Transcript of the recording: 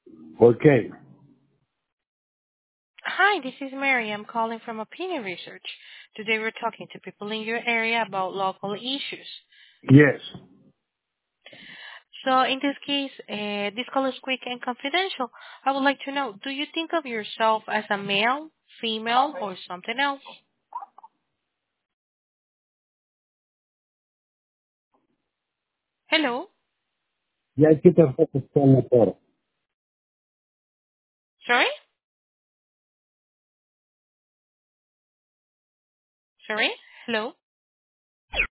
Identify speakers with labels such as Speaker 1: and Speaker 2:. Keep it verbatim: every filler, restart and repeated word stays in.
Speaker 1: Okay.
Speaker 2: Hi, this is Mary. I'm calling from Opinion Research. Today we're talking to people in your area about local issues.
Speaker 1: Yes.
Speaker 2: So in this case, uh, this call is quick and confidential. I would like to know, do you think of yourself as a male, female, or something else? Hello?
Speaker 1: Ya aquí te fotos con la cara.
Speaker 2: Sorry? Sorry? Hello?